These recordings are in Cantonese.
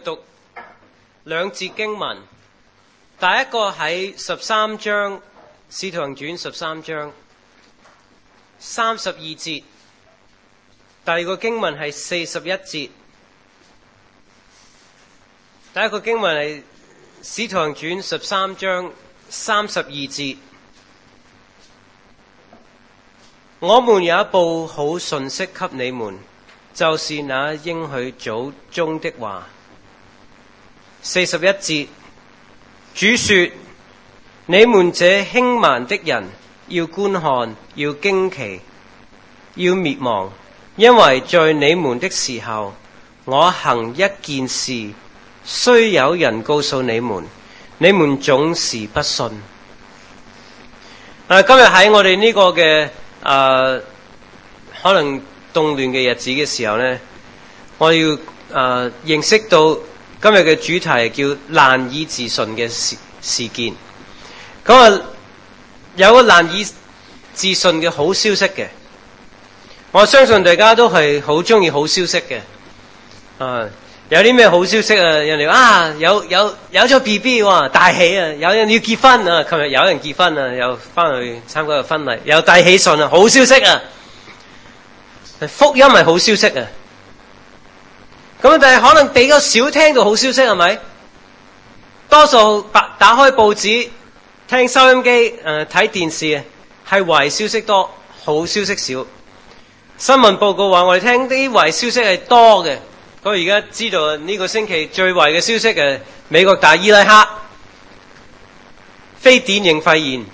讀兩節經文，第一個喺13章，使徒行傳13章32節，第二個經文係41節。第一個經文係使徒行傳13章32節。我們有一部好信息給你們，就是那應許祖宗的話。41節，主說：你們這輕慢的人，要觀看，要驚奇，要滅亡，因為在你們的時候，我行一件事，雖有人告訴你們，你們總是不信。今日喺我哋呢個嘅可能動亂嘅日子嘅時候呢，我要認識到今日嘅主題叫難以置信嘅事件。咁有個難以置信嘅好消息嘅，我相信大家都係好中意好消息嘅。有啲咩好消息啊？人哋話有咗 BB 哇，大喜啊！有人要結婚啊！琴日有人結婚啊，又翻去參加個婚禮，有大喜訊啊！好消息啊！福音係好消息啊！咁但係可能比較少聽到好消息，係咪？多數打開報紙、聽收音機、睇電視係壞消息多，好消息少。新聞報告話我哋聽啲壞消息係多嘅。我而家知道呢個星期最壞嘅消息係美國大伊拉克非典型肺炎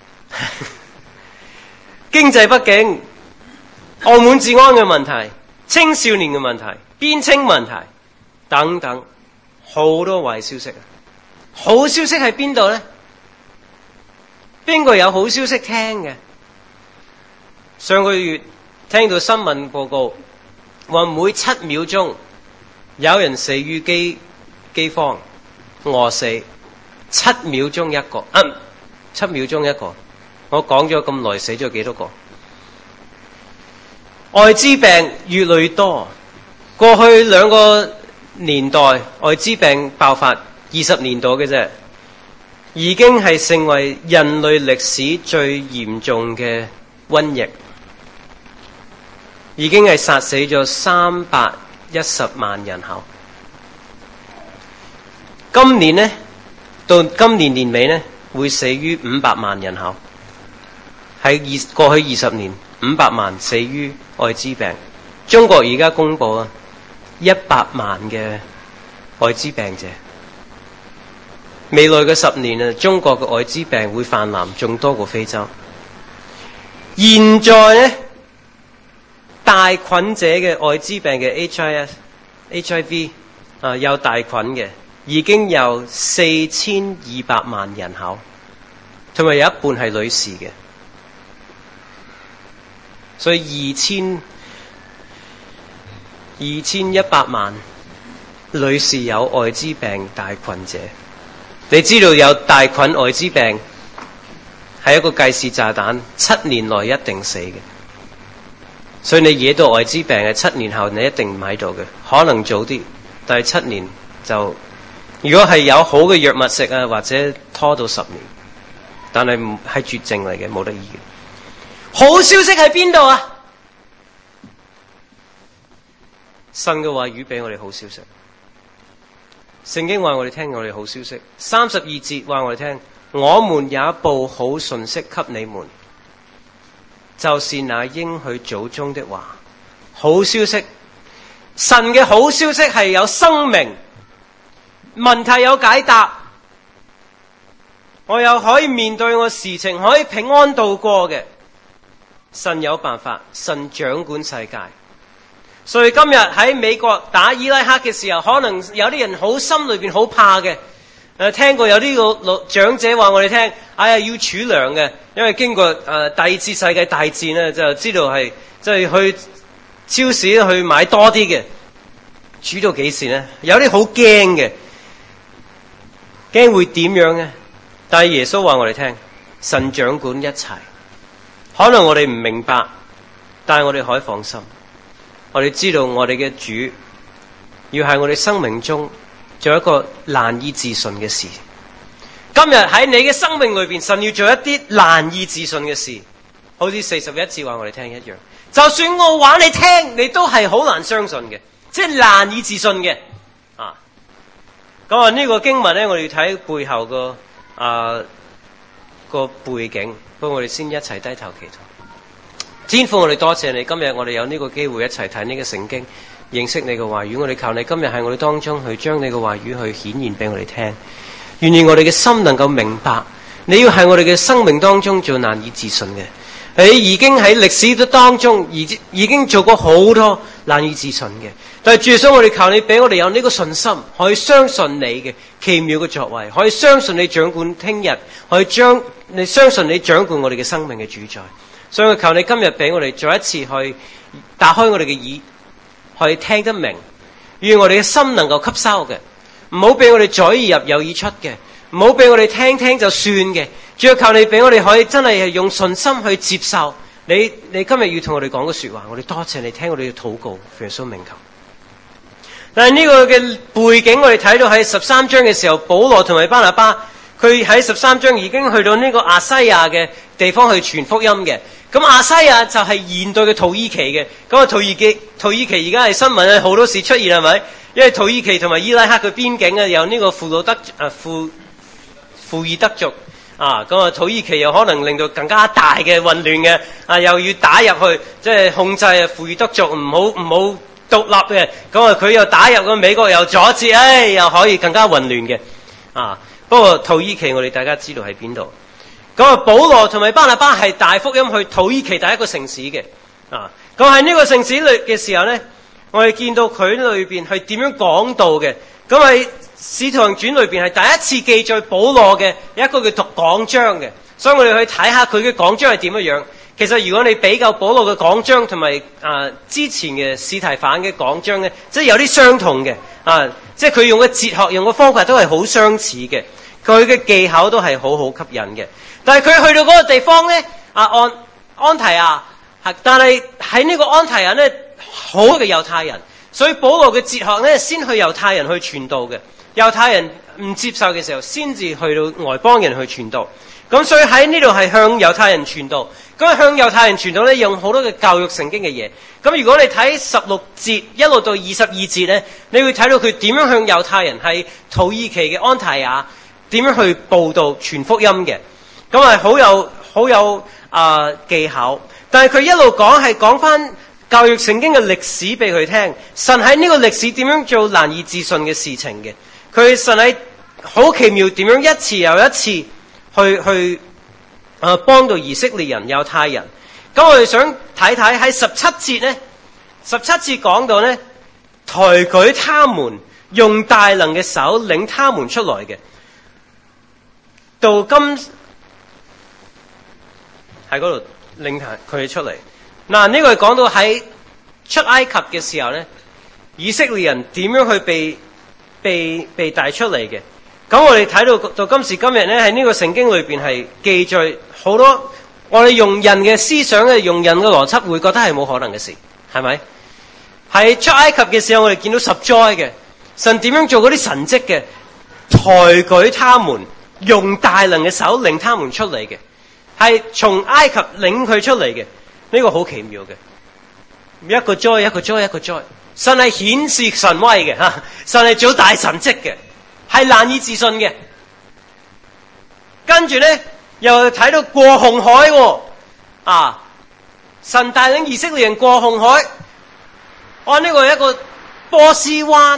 經濟不景、澳門治安嘅問題、青少年嘅問題、邊境問題等等，好多壞消息啊！好消息喺邊度呢？邊個有好消息聽嘅？上個月聽到新聞報告話每7秒鐘有人死於饑荒餓死，7秒鐘一個，7秒鐘一個。我講咗咁耐，死咗幾多個？艾滋病越來越多。過去2個年代，艾滋病爆發20年度嘅啫，已經係成為人類歷史最嚴重嘅瘟疫，已經係殺死咗310萬人口。今年呢，到今年年尾呢，會死於500萬人口。喺過去20年，500萬死於艾滋病。中國而家公布100萬嘅艾滋病者。未來嘅10年中國嘅艾滋病會泛濫，仲多過非洲。現在呢，帶菌者嘅艾滋病嘅 HIV 有帶菌嘅已經有4200萬人口，同埋有一半係女士嘅，所以2100萬女士有艾滋病帶菌者。你知道有帶菌艾滋病係一個計時炸彈，7年內一定死嘅。所以你惹到艾滋病嘅7年後你一定唔喺度嘅，可能早啲，但係7年就，如果係有好嘅藥物食啊，或者拖到10年，但係唔係絕症嚟嘅，冇得醫嘅。好消息喺邊度啊？神嘅話語俾我哋好消息，聖經話我哋聽我哋好消息。32節話我哋聽，我們有一部好信息給你們，就是那應許祖宗的話。好消息，神嘅好消息係有生命，問題有解答，我又可以面對我事情，可以平安度過嘅。神有辦法，神掌管世界。所以今日喺美國打伊拉克嘅時候，可能有啲人好心裏邊好怕嘅。聽過有啲個長者話我哋聽，要儲糧嘅，因為經過第2次世界大戰咧，就知道係即係去超市去買多啲嘅。儲到幾時呢？有啲好驚嘅，驚會點樣呢？但係耶穌話我哋聽，神掌管一切。可能我哋唔明白，但係我哋可以放心。我哋知道我哋嘅主要喺我哋生命中做一個難以置信嘅事。今日喺你嘅生命裏邊，神要做一啲難以置信嘅事，好似41節話我哋聽一樣。就算我話你聽，你都係好難相信嘅，即係難以置信嘅。咁啊，呢個經文咧，我哋要睇背後個背景。不過我哋先一齊低頭祈禱。天父，我哋多謝你，今日我哋有呢個機會一齊睇呢個聖經，認識你嘅話語。我哋求你今日喺我哋當中去將你嘅話語去顯現俾我哋聽。願意我哋嘅心能夠明白，你要喺我哋嘅生命當中做難以置信嘅。你已經喺歷史當中已經做過好多難以置信嘅，但係主耶穌，我哋求你俾我哋有呢個信心，可以相信你嘅奇妙嘅作為，可以相信你掌管聽日，可以相信你掌管我哋嘅生命嘅主宰。所以我求你今日俾我哋再一次去打開我哋嘅耳，可以聽得明，願我哋嘅心能夠吸收嘅，唔好俾我哋左耳入右耳出嘅，唔好俾我哋聽聽就算嘅。主要求你俾我哋可以真係用信心去接受你今日要同我哋講嘅說話。我哋多謝你聽我哋嘅禱告，耶穌名求。但係呢個嘅背景，我哋睇到喺13章嘅時候，保羅同埋巴拿巴，佢喺13章已經去到呢個亞西亞嘅地方去傳福音嘅。咁亞西亞就係現代嘅土耳其嘅。咁啊，土耳其而家係新聞啊，好多事出現係咪？因為土耳其同埋伊拉克嘅邊境啊，有呢個庫爾德族。咁啊，土耳其又可能令到更加大嘅混亂嘅，又要打入去，即係控制庫爾德族唔好獨立嘅，咁啊佢又打入個美國又阻止，又可以更加混亂嘅。不過土耳其我哋大家知道喺邊度？咁啊，保羅同埋巴拿巴係帶福音去土耳其第一個城市嘅。咁喺呢個城市裏嘅時候咧，我哋見到佢裏邊係點樣講道嘅。咁喺使徒行傳裏邊係第一次記載保羅嘅一個叫讀講章嘅，所以我哋去睇下佢嘅講章係點樣。其實如果你比較保羅嘅講章同埋之前嘅司提反嘅講章咧，即係有啲相同嘅。即係佢用嘅哲學用嘅方法都係好相似嘅，佢嘅技巧都係好吸引嘅。但係佢去到嗰個地方咧，安提亞，但係喺呢個安提亞咧，好嘅猶太人，所以保羅嘅哲學咧先去猶太人去傳道嘅。猶太人唔接受嘅時候，先至去到外邦人去傳道。咁所以喺呢度係向猶太人傳道。咁向猶太人傳道咧，用好多嘅教育聖經嘅嘢。咁如果你睇16節一路到22節咧，你會睇到佢點樣向猶太人係土耳其嘅安提亞點樣去報道傳福音嘅。咁係好有技巧。但係佢一路講翻教育聖經嘅歷史俾佢聽。神喺呢個歷史點樣做難以置信嘅事情嘅。佢神係好奇妙，點樣一次又一次去幫到以色列人、猶太人。咁我哋想睇睇喺17節咧，17節講到咧，抬舉他們，用大能嘅手領他們出來嘅。到今喺嗰度領佢哋出嚟。嗱，呢個係講到喺出埃及嘅時候咧，以色列人點樣去被帶出嚟嘅。咁我哋睇到今時今日咧，喺呢個聖經裏邊係記載好多，我哋用人嘅思想嘅，用人嘅邏輯會覺得係冇可能嘅事，係咪？喺出埃及嘅時候，我哋見到10災嘅，神點樣做嗰啲神蹟嘅，抬舉他們，用大能嘅手領他們出嚟嘅，係從埃及領佢出嚟嘅。呢個好奇妙嘅，一個災一個災一個災，神係顯示神威嘅吓，神係做大神蹟嘅，係難以置信嘅。跟住咧又睇到過紅海，神帶領以色列人過紅海。呢個係一個波斯灣，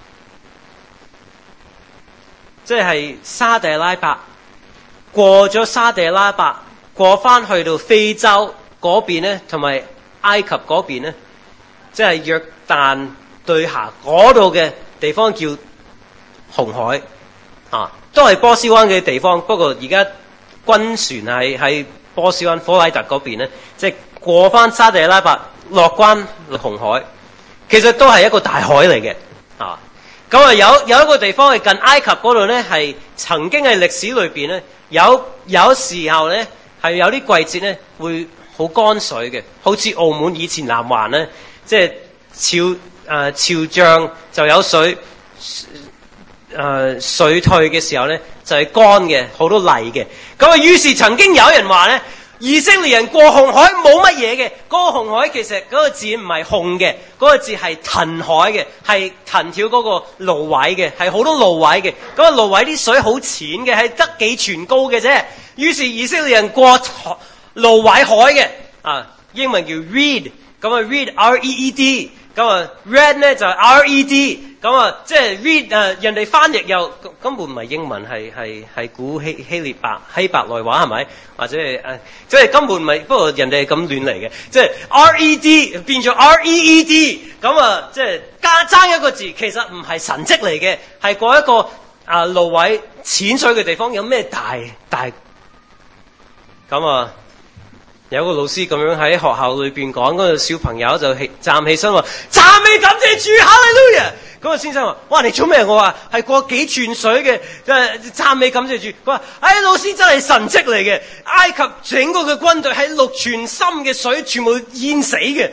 即係沙地拉伯，過咗沙地拉伯，過翻去到非洲嗰邊咧，同埋埃及嗰邊咧，即係約旦對下嗰度嘅地方叫紅海，都係波斯灣嘅地方。不過而家軍船喺波斯灣科拉特嗰邊咧，即係過翻沙地拉伯落關紅海，其實都係一個大海嚟嘅。咁啊有一個地方係近埃及嗰度咧，係曾經係歷史裏邊咧，有時候咧係有啲季節咧會好乾水嘅，好似澳門以前南環咧，即係潮漲就有水， 水退嘅時候咧，就係乾嘅，好多泥嘅。咁啊，於是曾經有人話咧，以色列人過紅海冇乜嘢嘅。嗰個紅海其實嗰個字唔係紅嘅，嗰個字係騰海嘅，係藤條嗰個蘆葦嘅，係好多蘆葦嘅。嗰個蘆葦啲水好淺嘅，係得幾寸高嘅啫。於是以色列人過蘆葦海嘅，英文叫 reed， 咁啊 reed R-E-E-D， 咁啊 red 咧就係 R-E-D， 咁啊即係 reed， 人哋翻譯又根本唔係英文，係古希伯來話係咪？或者係即係根本唔係，不過人哋係咁亂嚟嘅，即係 R-E-D 變咗 R-E-E-D， 咁啊即係爭一個字，其實唔係神蹟嚟嘅，係嗰一個蘆葦淺水嘅地方有咩大咁啊？有個老師咁樣喺學校裏邊講，嗰個小朋友就站起身話：讚美感謝主，哈利路亞！嗰個先生話：哇，你做咩？我話係過幾寸水嘅，讚美感謝主。佢話：老師真係神蹟嚟嘅，埃及整個嘅軍隊喺6寸深嘅水全部淹死嘅，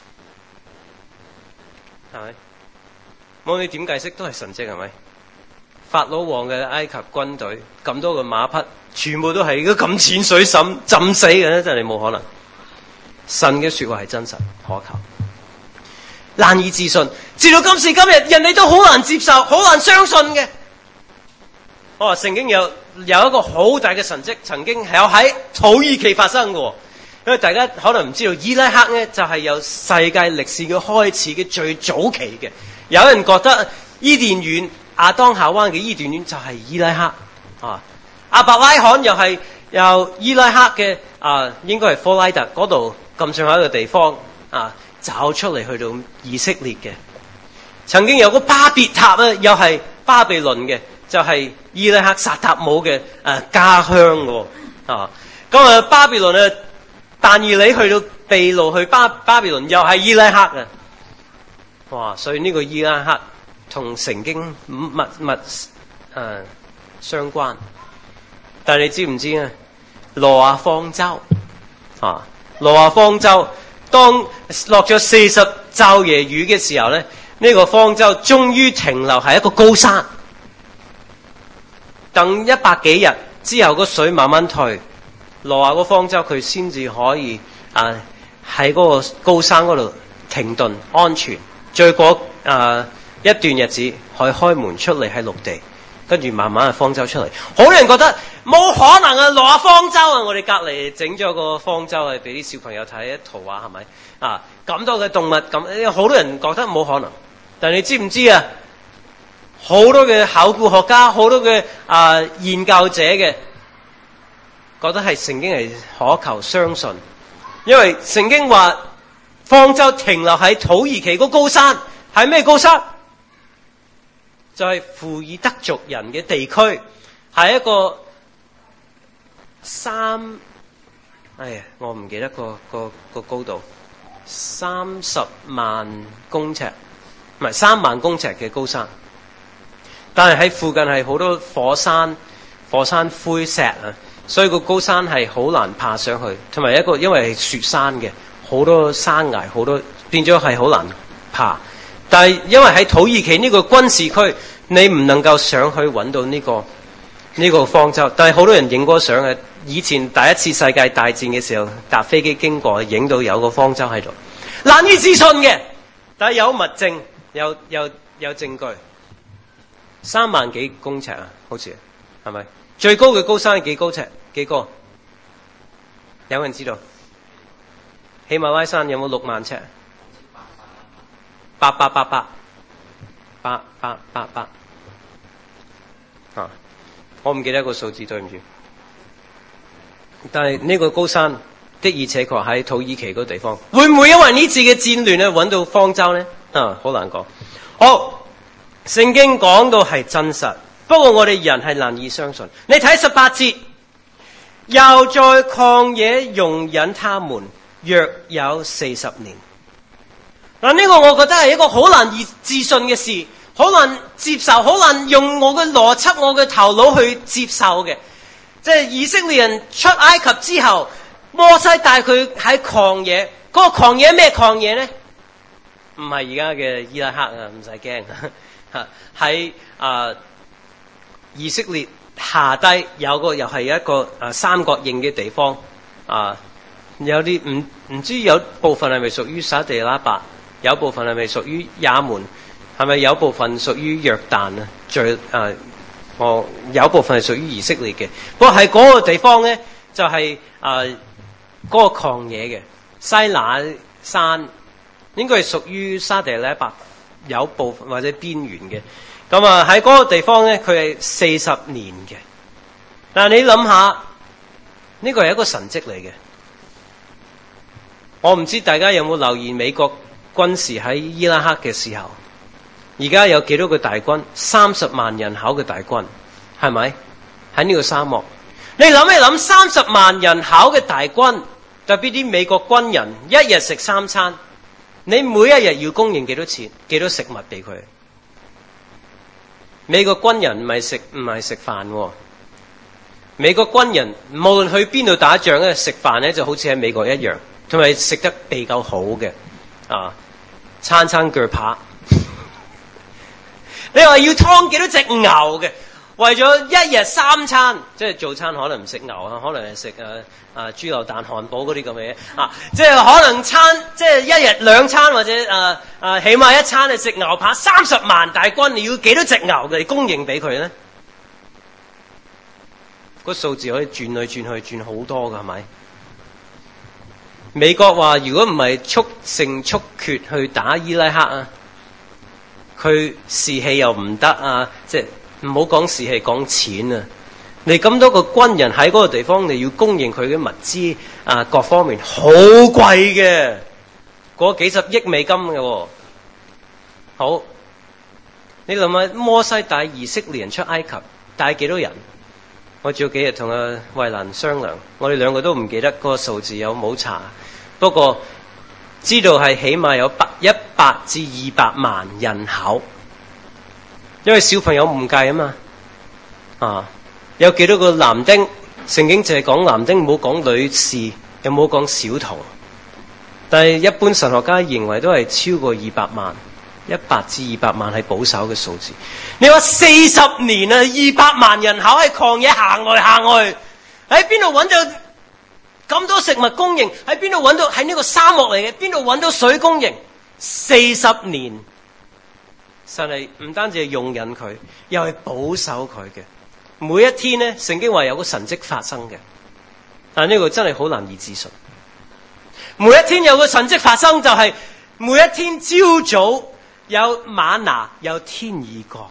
係咪？冇你點解釋都係神蹟，係咪？法老王嘅埃及軍隊咁多個馬匹，全部都係如果咁淺水深浸死嘅咧，真係冇可能。神嘅說話係真實可靠，難以置信。直到今時今日，人哋都好難接受，好難相信嘅。我話聖經有一個好大嘅神蹟，曾經係有喺土耳其發生嘅。因為大家可能唔知道，伊拉克咧就係有世界歷史嘅開始嘅最早期嘅。有人覺得伊甸園亞當夏娃嘅伊甸園就係伊拉克啊。亞伯拉罕又係由伊拉克嘅應該係科拉特嗰度咁上下一個地方找出嚟去到以色列嘅。曾經有個巴別塔咧，又係巴比倫嘅，就係伊拉克薩達姆嘅家鄉喎。咁巴比倫但以理去到秘魯去巴比倫又係伊拉克嘅。哇！所以呢個伊拉克同聖經密相關。但係你知唔知啊？挪亞方舟挪亞方舟當落咗40晝夜雨嘅時候咧，呢個方舟終於停留喺一個高山，等100幾日之後，個水慢慢退，挪亞個方舟佢先至可以喺嗰個高山嗰度停頓安全。再過一段日子，可以開門出嚟喺陸地，跟住慢慢方舟出嚟。好多人覺得冇可能啊，挪亞方舟啊！我哋隔籬整咗個方舟係俾啲小朋友睇一圖畫，係咪咁多嘅動物咁？好多人覺得冇可能，但你知唔知啊？好多嘅考古學家，好多嘅研究者嘅覺得係聖經係可求相信，因為聖經話方舟停留喺土耳其個高山，係咩高山？就係庫爾德族人嘅地區，係一個我唔記得個高度，30萬公尺，唔係3萬公尺嘅高山。但係喺附近係好多火山灰石所以個高山係好難爬上去，同埋因為係雪山嘅，好多山崖，好多變咗係好難爬。但係因為喺土耳其呢個軍事區，你唔能夠上去揾到呢個方舟。但係好多人影過相嘅，以前第一次世界大戰嘅時候搭飛機經過，影到有個方舟喺度，難以置信嘅。但係有物證，有證據。3萬幾公尺好似係咪？最高嘅高山係幾高尺？幾高？有人知道？喜馬拉山有冇6萬尺？888我唔記得個數字，對唔住。但係呢個高山的而且確喺土耳其嗰個地方，會唔會因為呢次嘅戰亂揾到方舟呢？好難講。好，聖經講到係真實，不過我哋人係難以相信。你睇18節，又在曠野容忍他們，約有40年。嗱，呢個我覺得係一個好難以置信嘅事，好難接受，好難用我嘅邏輯、我嘅頭腦去接受嘅。即係以色列人出埃及之後，摩西帶佢喺曠野，嗰個曠野咩曠野呢？唔係而家嘅伊拉克唔使驚。喺以色列下低有個又係一個三角形嘅地方有啲唔知有部分係咪屬於沙地阿拉伯，有部分係咪屬於也門，係咪有部分屬於約旦啊？有部分係屬於以色列嘅。不過喺嗰個地方咧，就係嗰個曠野嘅西乃山，應該係屬於沙地阿拉伯有部分或者邊緣嘅。咁喺嗰個地方咧，佢係40年嘅。但係你諗下，呢個係一個神蹟嚟嘅。我唔知大家有冇留意美國軍事喺伊拉克嘅時候，而家有幾多個大軍？30萬人口嘅大軍，係咪？喺呢個沙漠，你諗一諗，30萬人口嘅大軍，特別啲美國軍人一日食3餐，你每一日要供應幾多錢、幾多食物俾佢？美國軍人唔係食飯喎。美國軍人無論去邊度打仗咧，食飯咧就好似喺美國一樣，同埋食得比較好嘅餐餐鋸扒。你話要劏幾多隻牛嘅？為咗一日3餐，即係早餐可能唔食牛啊，可能係食豬柳蛋漢堡嗰啲咁嘅嘢即係可能即係一日2餐或者起碼1餐係食牛扒。30萬大軍，你要幾多隻牛嘅嚟供應俾佢咧？個數字可以轉來轉去，轉好多噶，係咪？美國話如果唔係速勝速決去打伊拉克佢士氣又唔得即係唔好講士氣，講錢你咁多個軍人喺嗰個地方，你要供應佢嘅物資各方面好貴嘅，嗰幾十億美金嘅好，你諗下摩西帶以色列人出埃及，帶幾多人？我早幾日同阿慧蘭商量，我哋兩個都唔記得嗰個數字，有冇查？不過知道係起碼有100至200萬人口，因為小朋友唔計嘛有幾多個男丁？聖經淨係講男丁，冇講女士，又冇講小童。但係一般神學家認為都係超過200萬，100至200萬係保守嘅數字。你話40年200萬人口喺曠野行來行去，喺邊度揾到咁多食物供應？喺邊度揾到？喺呢個沙漠嚟嘅，邊度揾到水供應？40年，神係唔單止係容忍佢，又係保守佢嘅。每一天呢，聖經話有個神蹟發生嘅，但呢個真係好難以置信。每一天有個神蹟發生，就係每一天朝早有嗎哪，有天已降。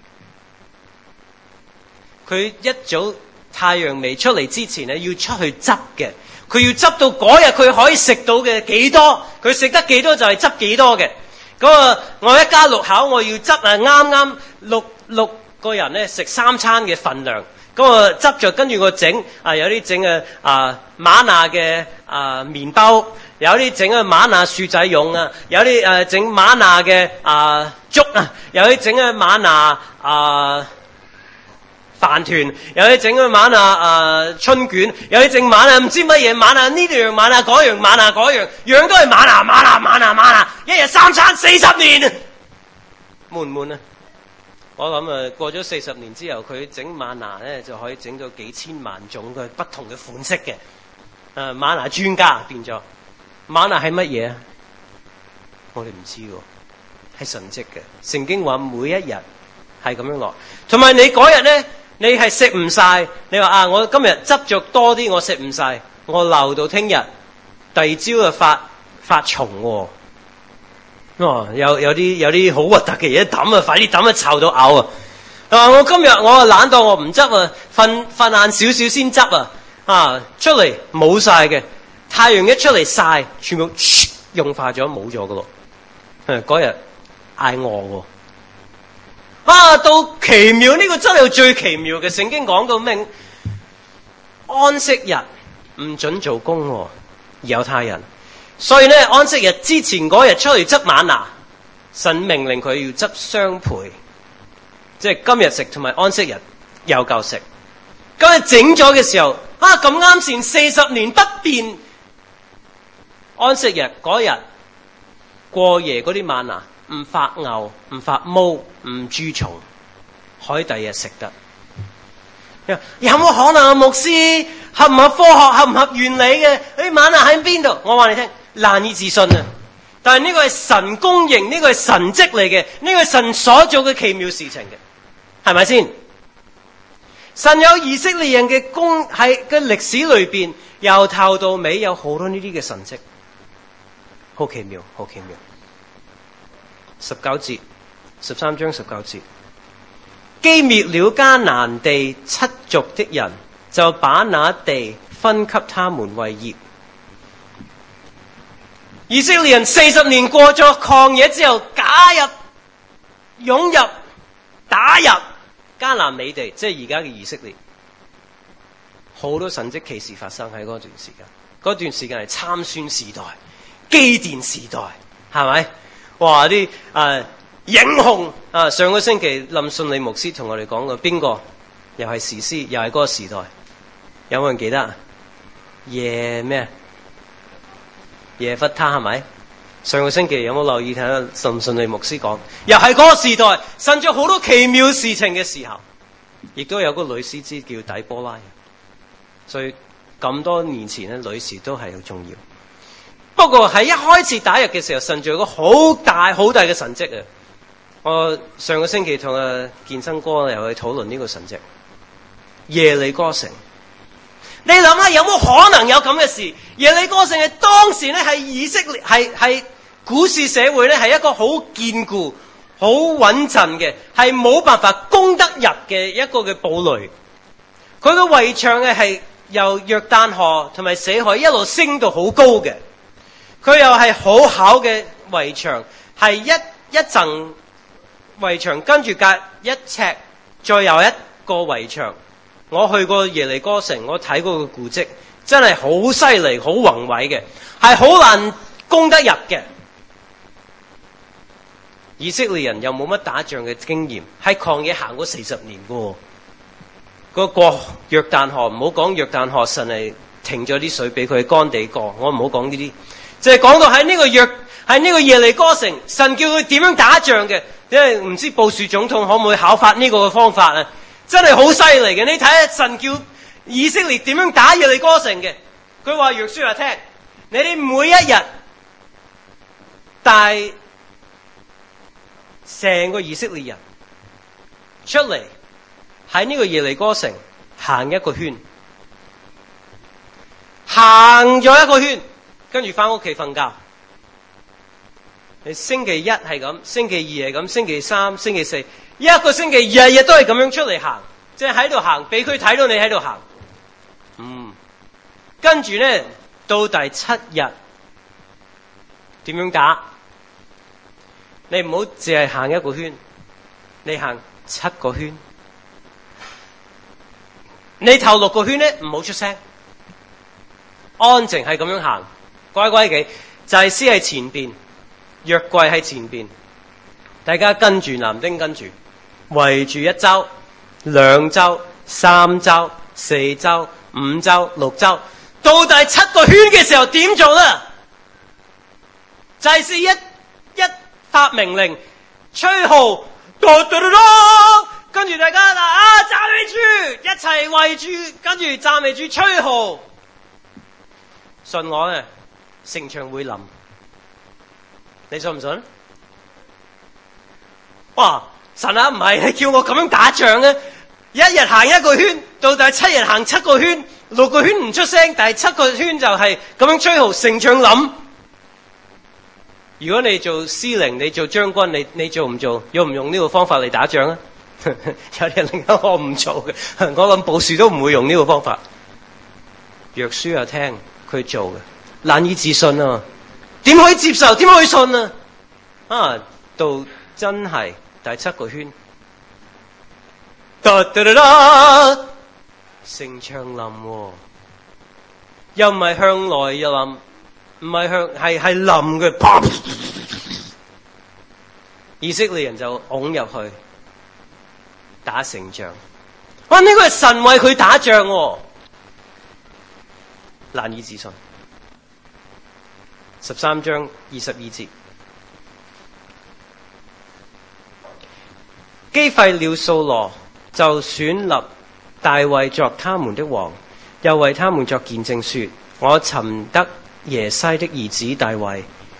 佢一早太陽未出嚟之前要出去執嘅，佢要執到嗰日佢可以食到嘅幾多，佢食得幾多就係執幾多嘅。咁我一家6口，我要執啱啱六個人咧食3餐嘅份量。咁執着，跟住我整有啲整嗎哪嘅麵包，有啲整嗎哪薯仔蓉有啲整嗎哪嘅粥有啲整嗎哪飯團，有啲整嗎哪春卷，有啲整嗎哪唔知乜嘢嗎哪，呢樣嗎哪嗰樣嗎哪嗰樣，樣都係嗎哪，一日3餐40年，悶唔悶啊？我諗過咗40年之後，佢整嗎哪咧就可以整到幾千萬種嘅不同嘅款式嘅。嗎哪專家變咗。嗎哪係乜嘢啊？我哋唔知喎，係神蹟嘅。聖經話每一日係咁樣落，同埋你嗰日咧，你係食唔晒。你話我今日執着多啲，我食唔晒，我留到聽日，第2朝就發蟲喎。有啲好核突嘅嘢抌快啲抌臭到嘔我今日我懶惰，我唔執瞓晏少少先執出嚟冇晒嘅，太陽一出嚟曬，全部融化咗冇咗噶咯。嗰日嗌餓到奇妙，呢個真係最奇妙嘅。聖經講到咩？安息日唔准做工猶太人。所以咧，安息日之前嗰日出嚟執嗎哪，神命令佢要執雙倍，即係今日食同埋安息日有夠食。咁你整咗嘅時候，咁啱先40年不變，安息日嗰日過夜嗰啲嗎哪唔發牛，唔發毛，唔蛀蟲，可以第二日食得。 有冇可能牧師合唔合科學、合唔合原理嘅？馬拿喺邊度？我話你聽，難以置信啊！但係呢個係神公認，呢個係神蹟嚟嘅，呢個係神所做嘅奇妙事情嘅，係咪先？神有以色列人嘅功喺嘅歷史裏邊，由頭到尾有好多呢啲嘅神蹟，好奇妙，好奇妙。19節，13章19節，擊滅了迦南地7族的人，就把那地分給他們為業。以色列人40年過咗曠野之後，湧入打入迦南美地，即係而家嘅以色列，好多神蹟奇事發生喺嗰段時間。嗰段時間係參孫時代、基甸時代，係咪？哇！啲英雄啊！上個星期林信利牧師同我哋講過，邊個又係士師，又係嗰個時代，有冇人記得？耶弗他係咪？上個星期有冇留意睇下林信利牧師講？又係嗰個時代，神做好多奇妙事情嘅時候，亦都有個女先知叫底波拉，所以咁多年前咧，女士都係好重要。不過喺一開始打入嘅時候，神做咗個好大嘅神蹟啊！我上個星期同健身哥又去討論呢個神蹟，耶利哥城。你諗下有冇可能有咁嘅事？耶利哥城係當時咧係以色列係古時社會咧係一個好堅固、好穩陣嘅，係冇辦法攻得入嘅一個嘅堡壘。佢個圍牆嘅係由約旦河同埋死海一路升到好高嘅。佢又係好厚嘅圍牆，係一層圍牆，跟住隔1尺，再有一個圍牆。我去過耶利哥城，我睇過個古蹟，真係好犀利、好宏偉嘅，係好難攻得入嘅。以色列人又冇乜打仗嘅經驗，喺曠野行過40年嘅。個過約旦河，唔好講約旦河，神係停咗啲水俾佢乾地過，我唔好講呢啲。就係講到喺呢個耶利哥城，神叫佢點樣打仗嘅，因為唔知布殊總統可唔可以考發呢個嘅方法啊？真係好犀利嘅，你睇下神叫以色列點樣打耶利哥城嘅。佢話約書亞聽，你哋每一日帶成個以色列人出嚟喺呢個耶利哥城行一個圈，行咗一個圈。跟住翻屋企瞓覺。你星期一係咁，星期二係咁，星期三、星期四，一個星期日日都係咁樣出嚟行，即係喺度行，俾佢睇到你喺度行。跟住咧到第7日點樣打？你唔好淨係行一個圈，你行7個圈。你頭6個圈咧唔好出聲，安靜係咁樣行。乖乖地，祭司喺前邊，約櫃喺前邊，大家跟住男丁跟住，圍住1周、2周、3周、4周、5周、6周，到第7個圈嘅時候點做呢？祭司一發命令，吹號，跟住大家站立住，一齊圍住，跟住站立住吹號。信我啊！城牆會冧，你信唔信？哇！神啊，唔係你叫我咁樣打仗啊！一日行一個圈，到第7日行7個圈，6個圈唔出聲，第7個圈就係咁樣吹號，城牆冧。如果你做司令，你做將軍，你做唔做？用唔用呢個方法嚟打仗啊？有啲人令到我唔做嘅，我諗布殊都唔會用呢個方法。約書亞聽佢做嘅。難以置信啊！點可以接受？點可以信啊？到真係第7個圈，城牆冧，又唔係向內又冧，唔係係冧嘅，以色列人就拱入去打城牆。哇！呢個係神為佢打仗，難以置信。13章22節，擊廢了掃羅，就選立大衛作他們的王，又為他們作見證說：我尋得耶西的兒子大衛，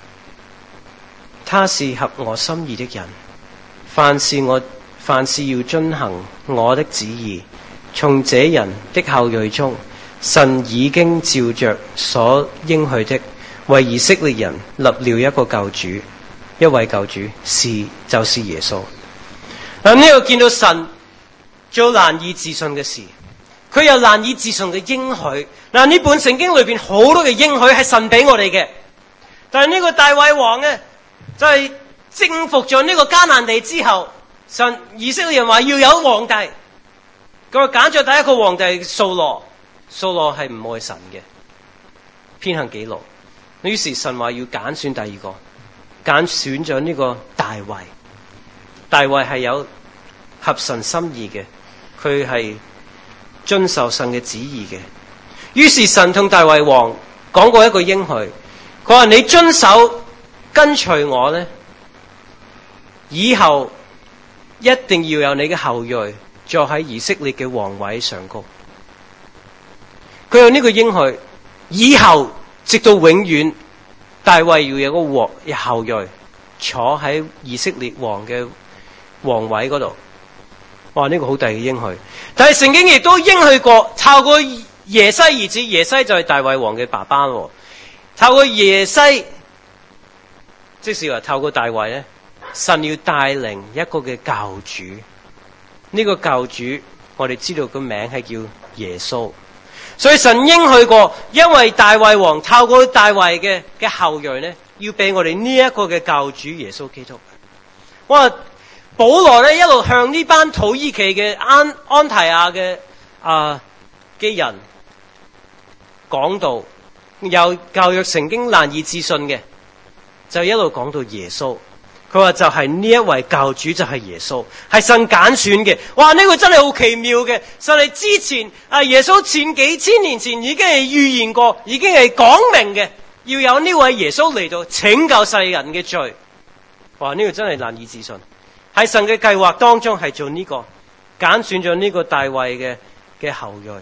他是合我心意的人。凡事要遵行我的旨意。從這人的後裔中，神已經照着所應許的，為以色列人立了一個救主，一位救主就是耶穌。嗱，呢度見到神做難以置信嘅事，佢有難以置信嘅應許。嗱，呢本聖經裏邊好多嘅應許係神俾我哋嘅，但係呢個大衛王呢，就係征服咗呢個迦南地之後，神以色列人話要有皇帝，佢揀咗第一個皇帝掃羅。掃羅係唔愛神嘅，偏行己路。於是神話要揀選第二個，揀選咗呢個大衛。大衛係有合神心意嘅，佢係遵守神嘅旨意嘅。於是神同大衛王講過一個應許，佢話你遵守跟隨我呢，以後一定要有你嘅後裔坐喺以色列嘅皇位上高。佢有呢個應許，以後直到永遠，大衛要有個後裔坐喺以色列王嘅皇位嗰度。哇！呢個好大嘅應許。但係聖經亦都應許過，透過耶西兒子，耶西就係大衛王嘅爸爸。透過耶西，即是話透過大衛咧，神要帶領一個嘅救主。呢個救主，我哋知道個名係叫耶穌。所以神應許過，因為大衛王透過大衛嘅後裔呢，要俾我哋呢一個嘅救主耶穌基督。哇！保羅呢一路向呢班土耳其嘅安提亞嘅人講道，有舊約聖經難以置信嘅，就一路講到耶穌。佢話就係呢一位救主就係耶穌，係神揀選嘅。哇！呢個真係好奇妙嘅。神係之前耶穌前幾千年前已經係預言過，已經係講明嘅，要有呢位耶穌嚟到拯救世人嘅罪。哇！呢個真係難以置信。喺神嘅計劃當中係做呢個揀選咗呢個大衛嘅後裔。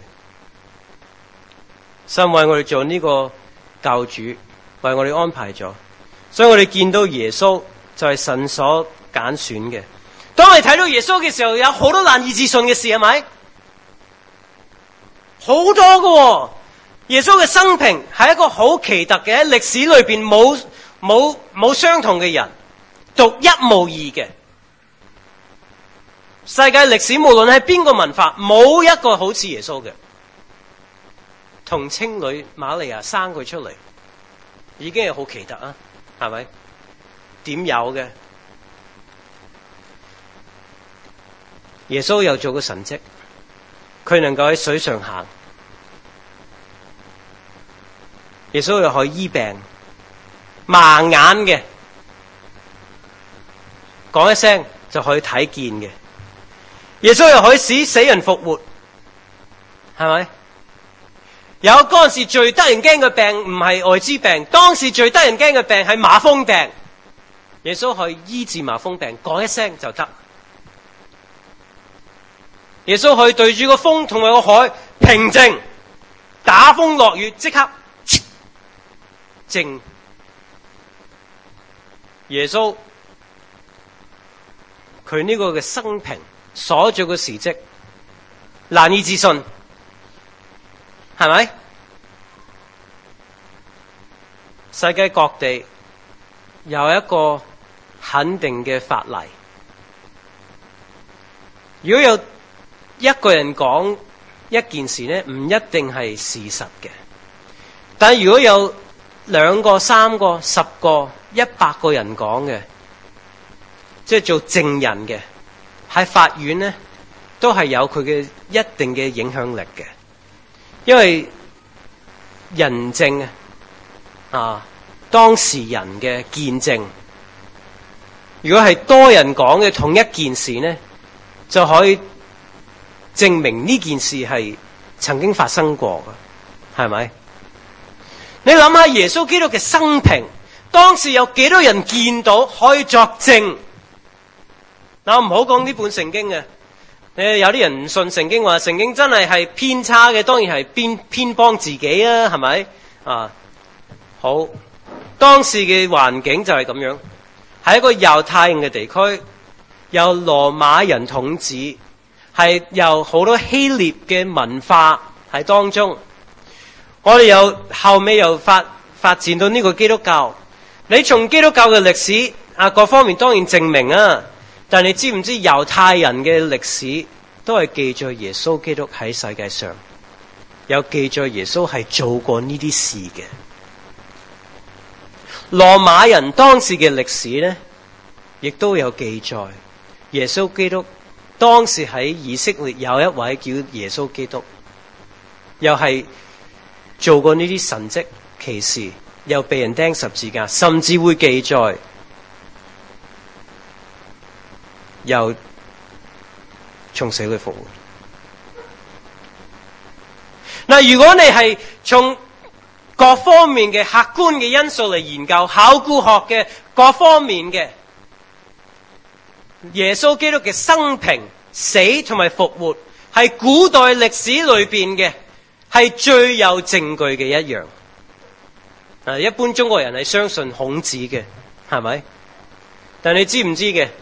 神為我哋做呢個救主，為我哋安排咗，所以我哋見到耶穌就係神所揀選嘅。當我哋睇到耶穌嘅時候，有好多難以置信嘅事，係咪？好多嘅。耶穌嘅生平係一個好奇特嘅，喺歷史裏邊冇相同嘅人，獨一無二嘅。世界歷史無論係邊個文化，冇一個好似耶穌嘅。童貞女瑪利亞生佢出嚟，已經係好奇特啊，係咪？點有嘅？耶穌又做個神蹟，佢能夠喺水上行。耶穌又可以醫病，盲眼嘅講一聲就可以睇見嘅。耶穌又可以使死人復活，係咪？有嗰陣時最得人驚嘅病唔係艾滋病，當時最得人驚嘅病係麻風病。耶穌可以醫治麻風病，講一聲就得。耶穌可以對住個風同埋個海平靜，打風落雨即刻靜。耶穌佢呢個嘅生平所做嘅事蹟難以置信，係咪？世界各地有一個肯定嘅法例，如果有一個人講一件事呢，唔一定係事實嘅。但係如果有2個、3個、10個、100個人講嘅，即係做證人嘅，喺法院呢都係有佢嘅一定嘅影響力嘅。因為人證當事人嘅見證，如果係多人講嘅同一件事呢，就可以證明呢件事係曾經發生過嘅，係咪？你諗下耶穌基督嘅生平，當時有幾多人見到可以作證？嗱，唔好講呢本聖經嘅， 有啲人唔信聖經，話聖經真係偏差嘅，當然係偏幫自己啊，係咪啊？好，當時嘅環境就係咁樣，係一個猶太人嘅地區，由羅馬人統治，係由好多希臘嘅文化喺當中。我哋後尾又發展到呢個基督教。你從基督教嘅歷史各方面當然證明啊，但你知唔知猶太人嘅歷史都係記載耶穌基督喺世界上有記載耶穌係做過呢啲事嘅。羅馬人當時嘅歷史呢，亦都有記載耶穌基督當時喺以色列有一位叫耶穌基督，又係做過呢啲神蹟奇事，又被人釘十字架，甚至會記載又從死裏復活。嗱，如果你係從各方面嘅客觀嘅因素嚟研究，考古學嘅各方面嘅耶穌基督嘅生平、死同埋復活，係古代歷史裏邊嘅係最有證據嘅一樣。一般中國人係相信孔子嘅，係咪？但你知唔知嘅？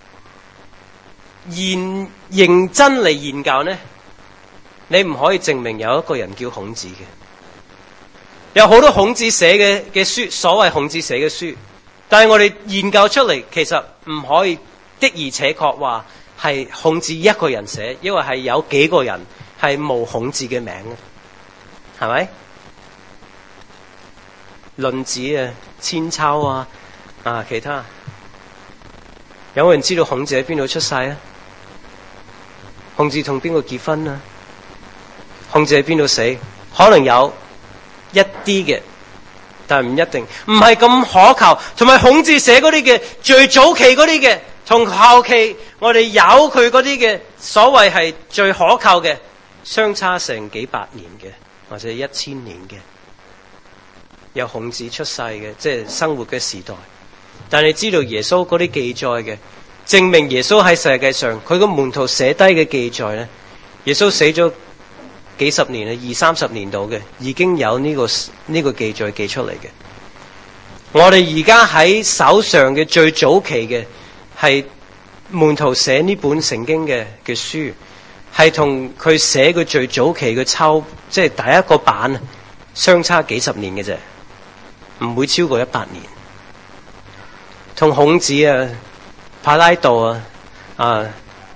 認真嚟研究呢，你唔可以證明有一個人叫孔子嘅。有好多孔子寫嘅書，所謂孔子寫嘅書，但係我哋研究出嚟，其實唔可以的而且確話係孔子一個人寫，因為係有幾個人係冇孔子嘅名嘅，係咪？論子啊、千秋啊、其他，有冇人知道孔子喺邊度出世啊？孔子同邊個結婚啊？孔子喺邊度死？可能有一啲嘅，但係唔一定，唔係咁可靠。同埋孔子寫嗰啲嘅最早期嗰啲嘅，同後期我哋有佢嗰啲嘅所謂係最可靠嘅，相差成幾百年嘅，或者1000年嘅。有孔子出世嘅，即係生活嘅時代。但係你知道耶穌嗰啲記載嘅，證明耶穌喺世界上，佢個門徒寫低嘅記載咧，耶穌死咗幾十年啊，20-30年度嘅，已經有呢個記載記出嚟嘅。我哋而家喺手上嘅最早期嘅係門徒寫呢本聖經嘅書，係同佢寫嘅最早期嘅抄，即係第一個版相差幾十年嘅啫，唔會超過100年。同孔子啊、柏拉圖啊、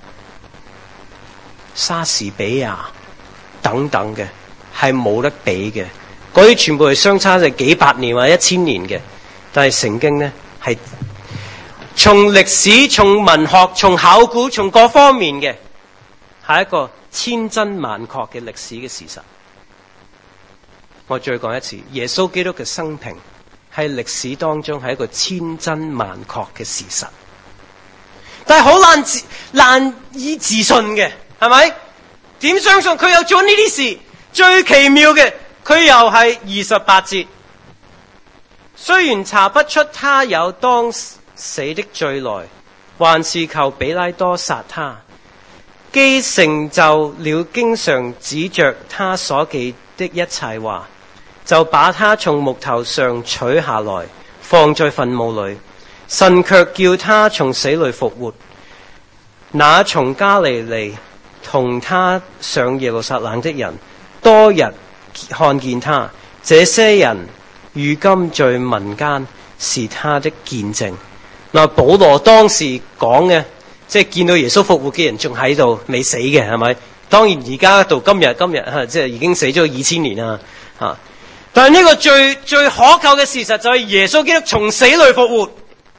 莎士比亞等等嘅係冇得比嘅，嗰啲全部係相差係幾百年或者1000年嘅。但係聖經呢，係從歷史、從文學、從考古、從各方面嘅，係一個千真萬確嘅歷史嘅事實。我再講一次，耶穌基督嘅生平係歷史當中係一個千真萬確嘅事實，但係好難以置信嘅，係咪？點相信佢有做呢啲事？最奇妙嘅，佢又係28節。雖然查不出他有當死的罪來，還是求比拉多殺他。既成就了經上指着他所記的一切話，就把他從木頭上取下來，放在墳墓裏。神卻叫他從死裏復活。那從加利利同他上耶路撒冷的人，多日看見他。這些人如今在民間是他的見證。嗱，保羅當時講嘅，即係見到耶穌復活嘅人仲喺度未死嘅，係咪？當然而家到今日即係已經死咗2000年啦，但係呢個最可靠嘅事實就係耶穌基督從死裏復活。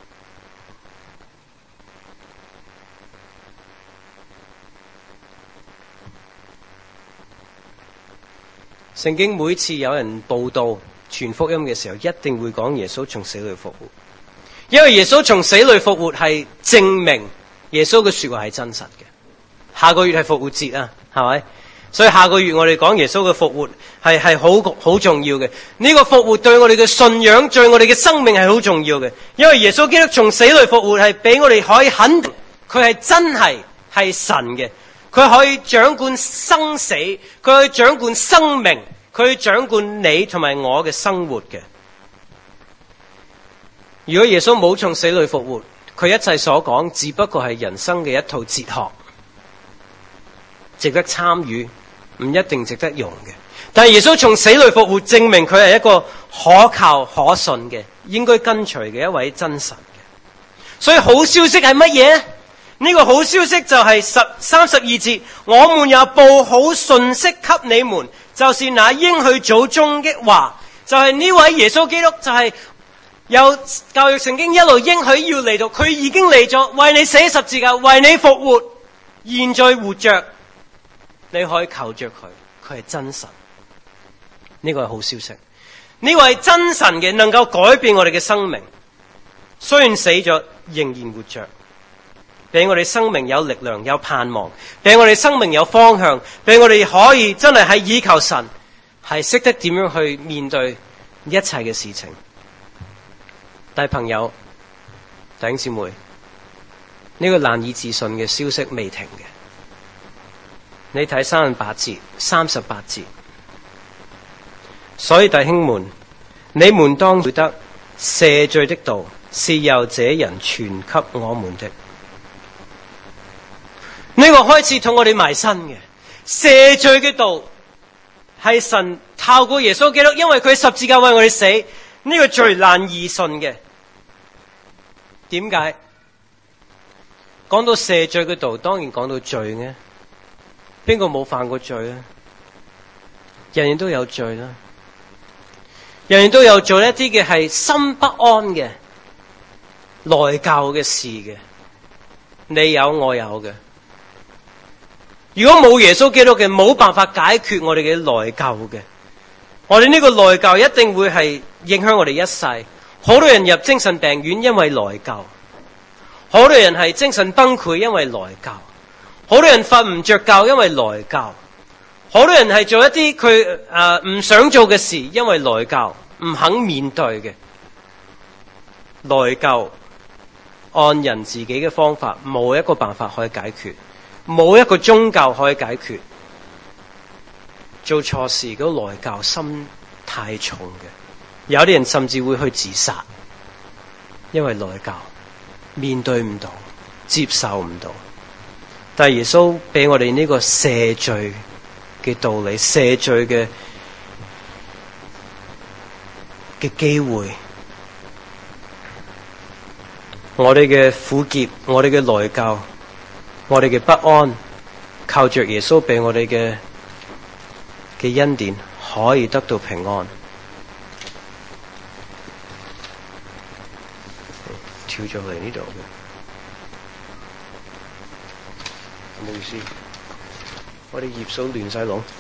聖經每次有人報道傳福音嘅時候，一定會講耶穌從死裏復活，因為耶穌從死裏復活係證明耶穌嘅說話係真實嘅。下個月係復活節啊，係咪？所以下個月我哋講耶穌嘅復活係好重要嘅。呢個復活對我哋嘅信仰、對我哋嘅生命係好重要嘅，因為耶穌基督從死裏復活係俾我哋可以肯定佢係真係神嘅。 佢可以掌管生死，佢可以掌管生命，佢可以掌管你同埋我嘅生活嘅。如果耶穌冇從死裏復活，佢一切所講只不過係人生嘅一套哲學，值得參與，唔一定值得用嘅。但係耶穌從死裏復活，證明佢係一個可靠可信嘅，應該跟隨嘅一位真神嘅。所以好消息係乜嘢？呢個好消息就係32節，我們也報好信息給你們，就是那應許祖宗的話，就係呢位耶穌基督，就係有舊約聖經一路應許要嚟到，佢已經嚟咗，為你捨十字架，為你復活，現在活着，你可以求着佢，佢係真神。呢個係好消息，呢個係真神嘅，能夠改變我哋嘅生命，雖然死咗仍然活着，俾我哋生命有力量有盼望，俾我哋生命有方向，俾我哋可以真係依靠神，係識得點樣去面對一切嘅事情。但係朋友弟兄姊妹，呢個難以置信嘅消息未停嘅。你睇38節，所以弟兄們，你們當曉得赦罪的道是由這人傳給我們的。呢個開始同我哋埋身嘅赦罪嘅道係神透過耶穌基督，因為佢十字架為我哋死，呢個最難以信嘅。點解？講到赦罪嘅道，當然講到罪呢。邊個冇犯過罪呢？人人都有罪啦，人人都有做一啲嘅係心不安嘅內疚嘅事嘅，你有我有嘅。如果冇耶穌基督嘅，冇辦法解決我哋嘅內疚嘅。我哋呢個內疚一定會係影響我哋一世。好多人入精神病院因為內疚，好多人係精神崩潰因為內疚，好多人瞓唔着覺因為內疚，好多人係做一啲佢唔想做嘅事，因為內疚，唔肯面對嘅。內疚按人自己嘅方法，冇一個辦法可以解決，冇一個宗教可以解決。做錯事嗰個內疚心太重嘅，有啲人甚至會去自殺，因為內疚面對唔到，接受唔到。但係耶穌俾我哋呢個赦罪嘅道理，赦罪嘅機會，我哋嘅苦澀，我哋嘅內疚，我哋嘅不安，靠着耶穌俾我哋嘅恩典，可以得到平安。跳咗嚟呢度嘅，唔好意思，我哋頁數亂晒龍。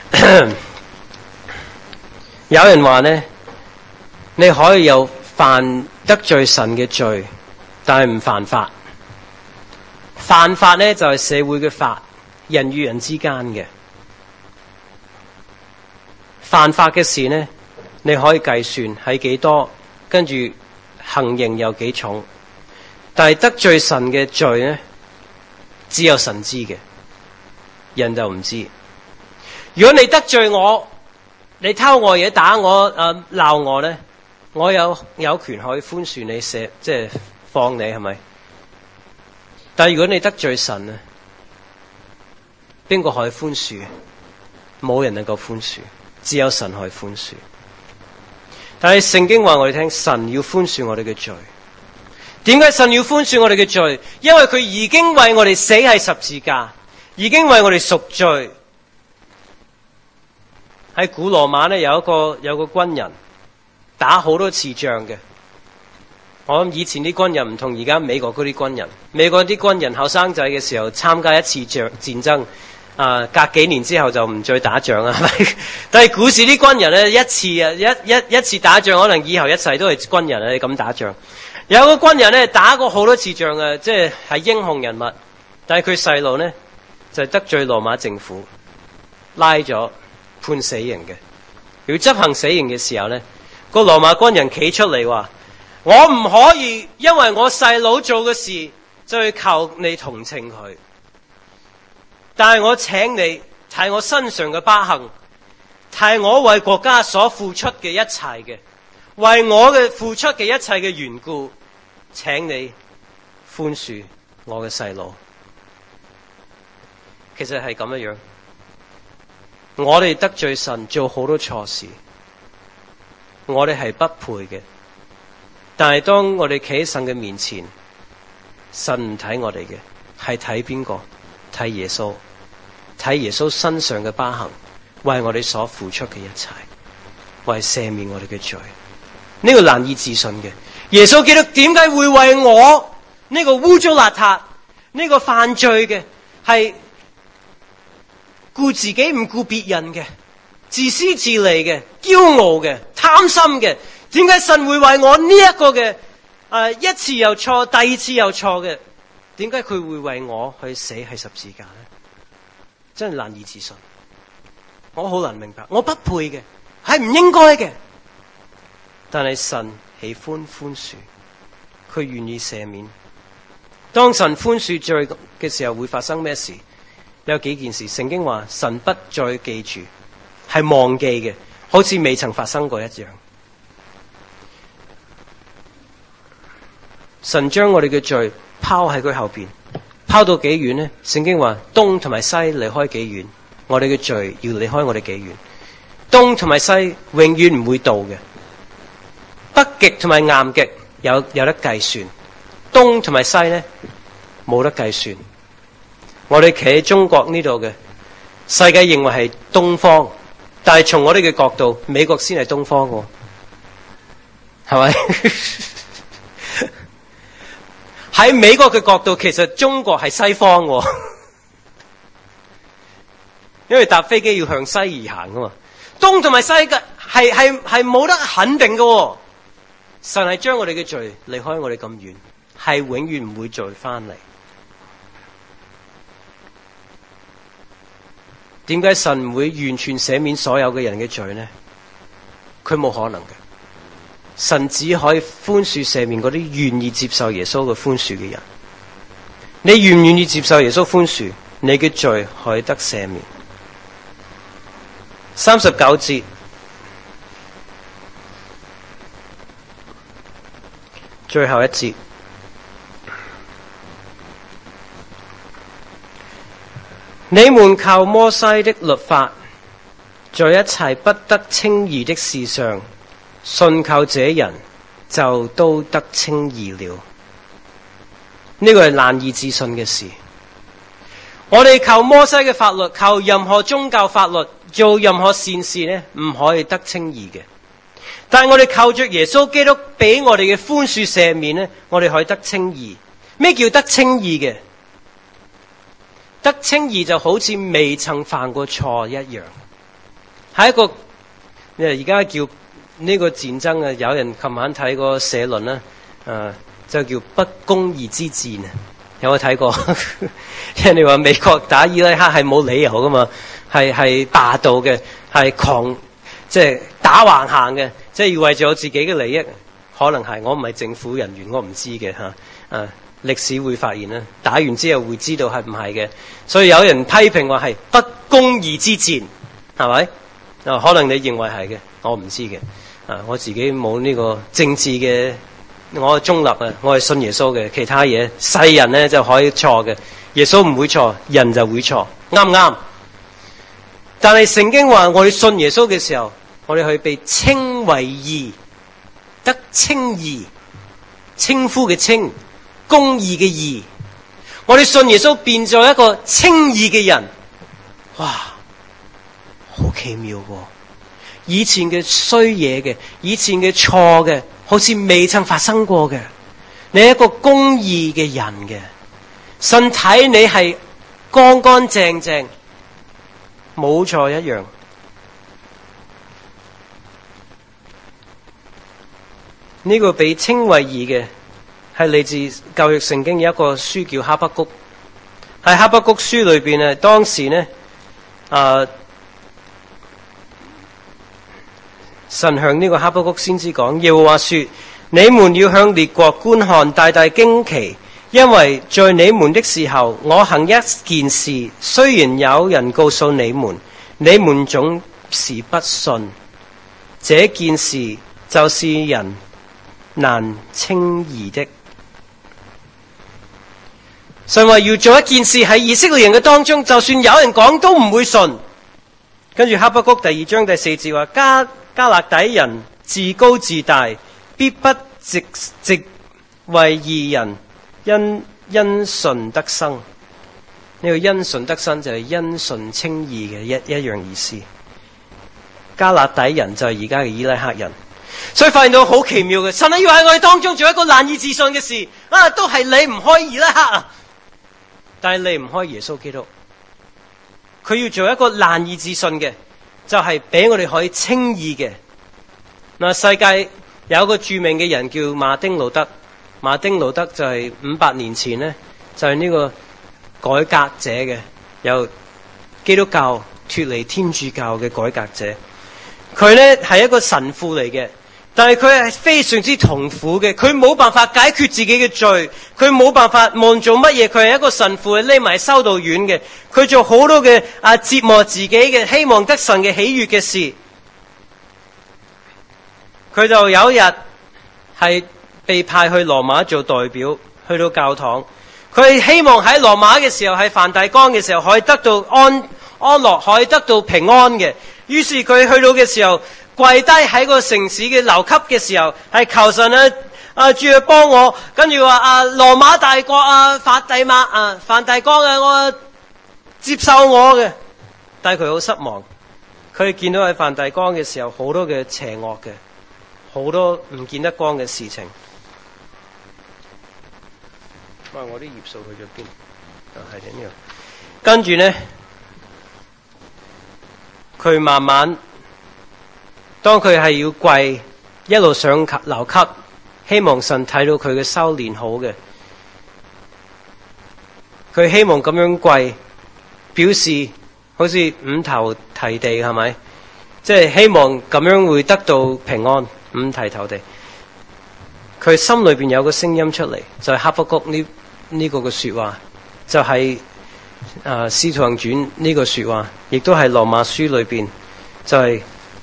有人話呢，你可以有犯得罪神嘅罪，但係唔犯法。犯法呢，就係社會嘅法，人與人之間嘅。犯法嘅事呢，你可以計算係幾多，跟住行刑有幾重。但係得罪神嘅罪呢，只有神知嘅，人就唔知。如果你得罪我，你偷我嘢，打我，鬧我呢，我有權可以寬恕你，即係放你，係咪？但係如果你得罪神呢，邊個可以寬恕？冇人能夠寬恕，只有神可以寬恕。但係聖經話我哋聽，神要寬恕我哋嘅罪。點解神要寬恕我哋嘅罪？因為佢已經為我哋死喺十字架，已經為我哋贖罪。喺古羅馬呢，有個軍人打好多次仗嘅。我諗以前啲軍人唔同而家美國嗰啲軍人。美國啲軍人後生仔嘅時候參加一次戰爭，隔幾年之後就唔再打仗啦，係咪？但係古時啲軍人呢，一次打仗，可能以後一世都係軍人啊！你咁打仗，有個軍人呢，打過好多次仗嘅，即係英雄人物。但係佢細路呢，就係得罪羅馬政府，拉咗判死刑嘅。要執行死刑嘅時候呢，個羅馬軍人企出嚟話：我唔可以因為我細佬做嘅事就去求你同情佢。 但係我請你睇我身上嘅疤痕，睇我為國家所付出嘅一切嘅，為我嘅付出嘅一切嘅緣故，請你寬恕我嘅細路。其實係咁樣，我哋得罪神，做好多錯事，我哋係不配嘅。但係當我哋企喺神嘅面前，神唔睇我哋嘅，係睇邊個？睇耶穌，睇耶穌身上嘅疤痕，為我哋所付出嘅一切，為赦免我哋嘅罪。呢個難以置信嘅，耶穌基督點解會為我呢個污糟邋遢、呢個犯罪嘅，係顧自己唔顧別人嘅，自私自利嘅，驕傲嘅，貪心嘅？點解神會為我呢一個嘅一次又錯，第二次又錯嘅？點解佢會為我去死喺十字架呢？真係難以置信，我好難明白，我不配嘅，係唔應該嘅。但係神喜歡寬恕，佢願意赦免。當神寬恕罪嘅時候，會發生咩事？有幾件事，聖經話神不再記住，係忘記嘅，好似未曾發生過一樣。神將我哋嘅罪拋喺佢後邊，拋到幾遠呢？聖經話東同埋西離開幾遠，我哋嘅罪要離開我哋幾遠。東同埋西永遠唔會到嘅，北極同埋南極有得計算，東同埋西呢冇得計算。我哋企喺中國呢度嘅，世界認為係東方，但係從我哋嘅角度，美國先係東方喎，係咪？喺美國嘅角度，其實中國係西方喎，因為搭飛機要向西而行噶嘛。東同埋西嘅係冇得肯定嘅喎。神係將我哋嘅罪離開我哋咁遠，係永遠唔會再翻嚟。點解神唔會完全赦免所有嘅人嘅罪呢？佢冇可能嘅。神只可以寬恕赦免嗰啲願意接受耶穌嘅寬恕嘅人。你願唔願意接受耶穌寬恕，你嘅罪可以得赦免。39節，最後一節，你們靠摩西的律法，在一切不得稱義的事上，信靠這人就都得稱義了。呢個係難以置信嘅事。我哋靠摩西嘅法律，靠任何宗教法律做任何善事呢，唔可以得稱義嘅。但係我哋靠着耶穌基督俾我哋嘅寬恕赦免呢，我哋可以得稱義。咩叫得稱義嘅？得稱義就好似未曾犯過錯一樣，係一個而家叫呢個戰爭啊！有人琴晚睇過社論啦，就叫不公義之戰啊！有冇睇過？人哋話美國打伊拉克係冇理由噶嘛，係霸道嘅，係狂，即係打橫行嘅，即係要為咗自己嘅利益。可能係，我唔係政府人員，我唔知嘅嚇。歷史會發現啦，打完之後會知道係唔係嘅。所以有人批評話係不公義之戰，係咪？可能你認為係嘅，我唔知嘅。我自己冇呢個政治嘅，我係中立啊，我係信耶穌嘅。其他嘢世人呢就可以錯嘅，耶穌唔會錯，人就會錯，啱唔啱？但係聖經話我哋信耶穌嘅時候，我哋去被稱為義，得稱義，稱呼嘅稱，公義嘅義。我哋信耶穌變咗一個稱義嘅人，哇，好奇妙喎！以前嘅衰嘢嘅，以前嘅錯嘅，好似未曾發生過嘅。你係一個公義嘅人嘅，神睇你係乾乾淨淨，冇錯一樣。呢個被稱為義嘅，係嚟自舊約聖經有一個書叫哈巴谷。喺哈巴谷書裏邊呢，當時呢，神向呢個哈巴谷先知講，耶和華說：你們要向列國觀看，大大驚奇， 因為在你們的時候，我行一件事，雖然有人告訴你們，你們總是不信。這件事就是人難稱義的。神話要做一件事喺以色列人嘅當中，就算有人講都唔會信。跟住哈巴谷第2章第4節話，迦勒底人自高自大，必不直為義人因信得生。呢個因信得生就係因信稱義嘅一樣意思。迦勒底人就係而家嘅伊拉克人，所以發現到好奇妙嘅，神要喺我哋當中做一個難以置信嘅事啊，都係離唔開伊拉克啊，但係離唔開耶穌基督。佢要做一個難以置信嘅，就係俾我哋可以稱義嘅。嗱，世界有一個著名嘅人叫馬丁路德，馬丁路德就係500年前呢，就係呢個改革者嘅，由基督教脫離天主教嘅改革者。佢呢係一個神父嚟嘅，但係佢係非常之痛苦嘅，佢冇辦法解決自己嘅罪，佢冇辦法望做乜嘢，佢係一個神父，匿埋修道院嘅，佢做好多嘅折磨自己嘅，希望得神嘅喜悅嘅事。佢就有一日係被派去羅馬做代表，去到教堂，佢希望喺羅馬嘅時候，喺梵蒂岡嘅時候可以得到安樂，可以得到平安嘅。於是佢去到嘅時候，跪低喺個城市嘅樓級嘅時候，係求神主去幫我。跟住話羅馬大國梵蒂岡我接受我嘅。但係佢好失望，佢見到喺梵蒂岡嘅時候好多嘅邪惡嘅，好多唔見得光嘅事情。哇！我啲頁數去咗邊？係呢度。跟住呢，佢慢慢，當佢係要跪，一路上樓級，希望神睇到佢嘅修練好嘅，佢希望咁樣跪，表示好似五頭提地，係咪？即係希望咁樣會得到平安，五體投地。佢心裏邊有個聲音出嚟，就係哈巴谷呢個嘅說話，就係使徒行傳呢個說話，亦都係羅馬書裏邊，就係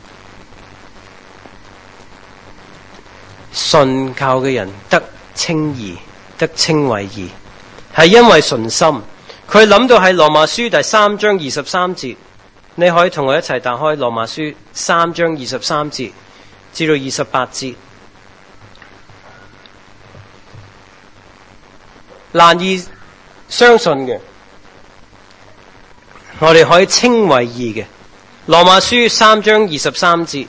信靠嘅人得稱義，得稱為義，係因為信心。佢諗到喺羅馬書第3章23節，你可以同我一齊打開羅馬書3章23節至到28節。難以相信嘅，我哋可以稱為義嘅。羅馬書3章23節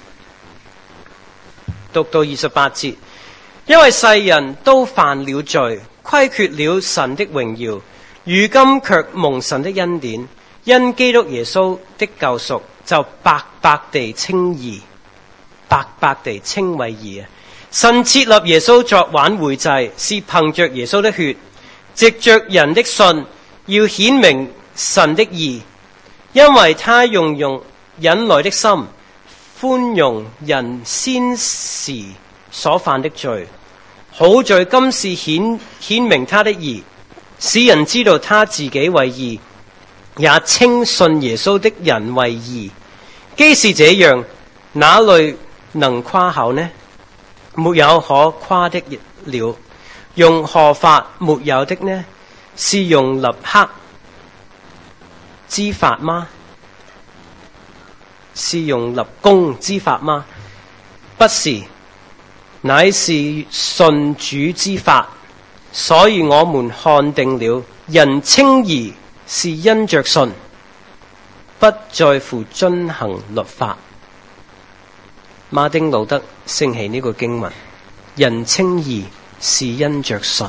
讀到28節，因為世人都犯了罪，虧缺了神的榮耀，如今卻蒙神的恩典，因基督耶穌的救贖，就白白地稱義，白白地稱為義啊！神設立耶穌作挽回祭，是憑着耶穌的血，藉着人的信，要顯明神的義，因為他用忍耐的心寬容人先時所犯的罪，好在今時顯明他的義，使人知道他自己為義，也稱信耶穌的人為義。既是這樣，哪裏能誇口呢？沒有可誇的了。用何法沒有的呢？是用立克之法嗎？是用立功之法嗎？不是，乃是信主之法。所以我們看定了，人稱義是因着信，不在乎遵行律法。馬丁路德盛起呢個經文，人稱義是因着信，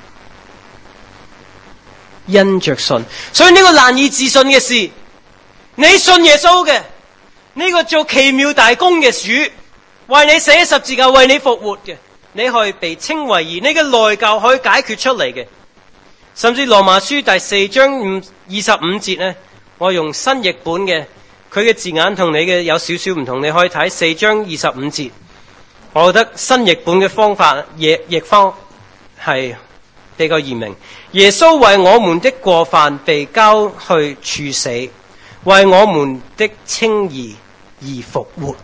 因着信。所以呢個難以置信嘅事，你信耶穌嘅呢個做奇妙大功嘅主，為你寫十字架，為你復活嘅，你可以被稱為義，你嘅內疚可以解決出嚟嘅。甚至羅馬書第4章25節呢，我用新譯本嘅，佢嘅字眼同你嘅有少少唔同，你可以睇4章25節。我覺得新譯本嘅方法譯方係比較嚴明。耶穌為我們的過犯被交去處死，為我們的稱義而復活。